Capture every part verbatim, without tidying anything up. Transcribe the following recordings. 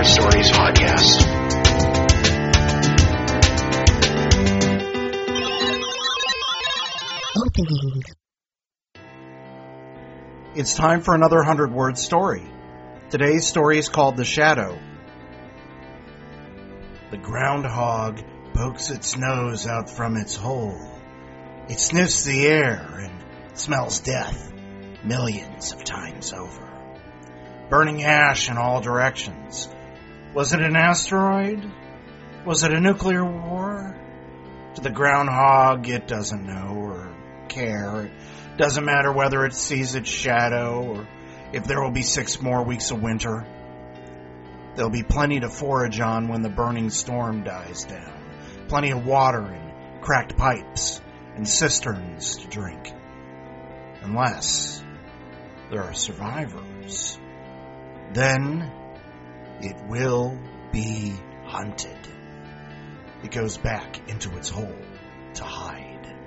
Word Stories podcast. Opening. It's time for another hundred-word story. Today's story is called The Shadow. The groundhog pokes its nose out from its hole. It sniffs the air and smells death millions of times over. Burning ash in all directions. Was it an asteroid? Was it a nuclear war? To the groundhog, it doesn't know or care. It doesn't matter whether it sees its shadow or if there will be six more weeks of winter. There'll be plenty to forage on when the burning storm dies down. Plenty of water and cracked pipes and cisterns to drink. Unless there are survivors. Then it will be hunted. It goes back into its hole to hide.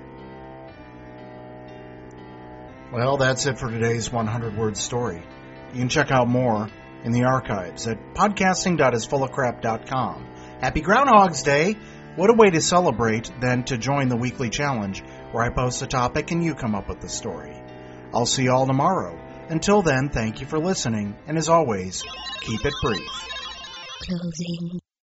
Well, that's it for today's hundred-word story. You can check out more in the archives at podcasting dot is full of crap dot com. Happy Groundhog's Day! What a way to celebrate than to join the weekly challenge where I post a topic and you come up with the story. I'll see you all tomorrow. Until then, thank you for listening, and as always, keep it brief. Closing.